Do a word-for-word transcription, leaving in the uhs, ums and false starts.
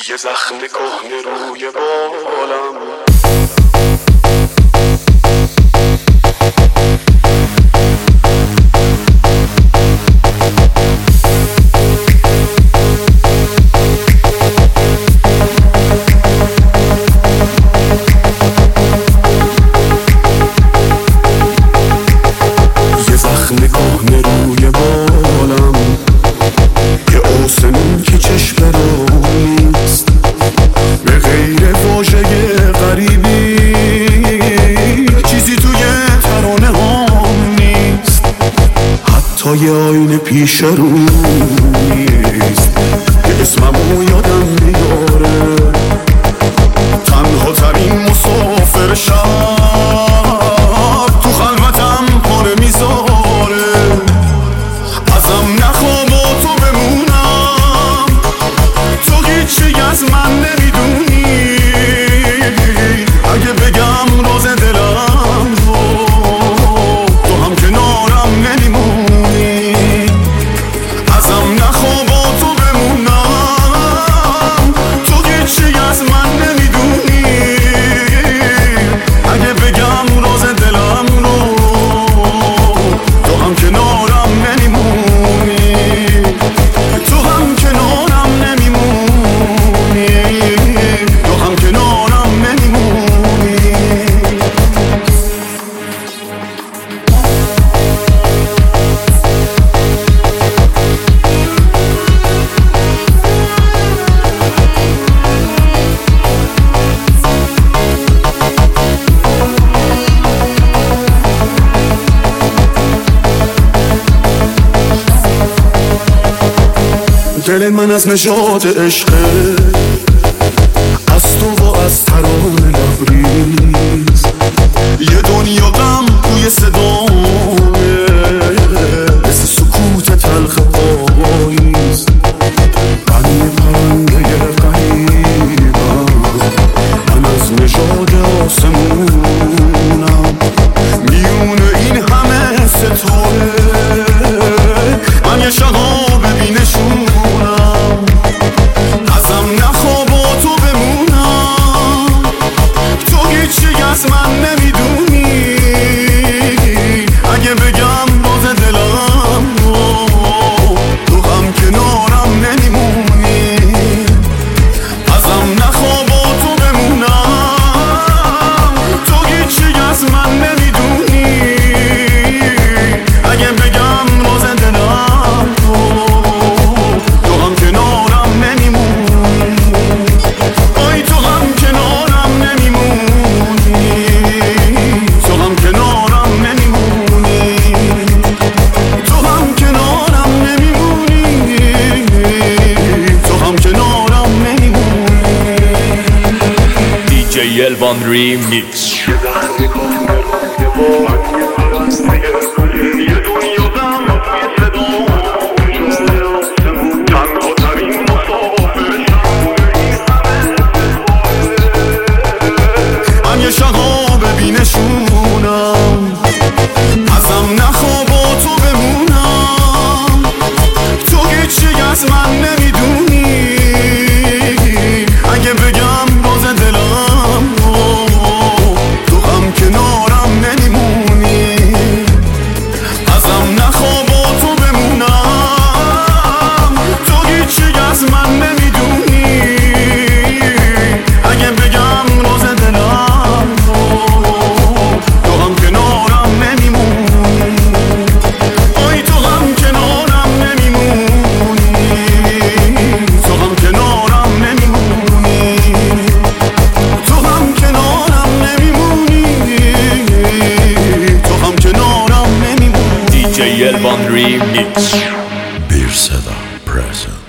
یه زخم کهنه روی بالم. یه زخم کهنه روی بالم که آسمون که چشم رو نیست، به غیر واژه غریبی چیزی توی ترانه هم نیست، حتی یه آینه پیش رو نیست که اسممو یادم میاره. تنها ترین مسافر شب تو خلوتم پاره میذاره. ازم نخواب و تو بمونم، تو هیچی از من نمیدونی. اگه بگم راز دلم رو، تو هم کنارم نمیمونی. ازم نخواب و تو بمونم، تو هیچی از من نمیدونی. اگه بگم راز دلم رو، تو هم کنارم نمیمونی. تو هم کنارم نمیمونی. تو هم کنارم نمیمونی. دل من از نژاد عشقه، از تو و از ترانه لبریز. یه دنیا غم توی صدامه، مثل سکوت تلخ پاییز. من یه پرنده غریبم، من از نژاد آسمونم. میون این همه ستاره من یه شهاب بینشون. از من نمیدونی. اگه بگم باز دلم رو، تو هم کنارم نمیمونی. ازم نخواب و تو بمونم، تو هیچی از من نمیدونی. اگه بگم باز دلم رو، تو هم کنارم نمیمونی. آی تو هم کنارم نمیمونی. Elvan Remix. من یه شهاب بینشونم. ازم نخواب و تو بمونم، تو هیچی از من نمیدونی. اگه بگم باز دلم رو، تو هم کنارم نمیمونی. ازم نخواب و تو بمونم، تو هیچی از من نمیدونی. اگه بگم راز دلم رو، تو هم کنارم نمیمونی. آی تو هم کنارم نمیمونی. تو هم کنارم نمیمونی. تو هم کنارم نمیمونی. تو هم کنارم نمیمونی. دی جی Elvan Remix. Bir Seda present.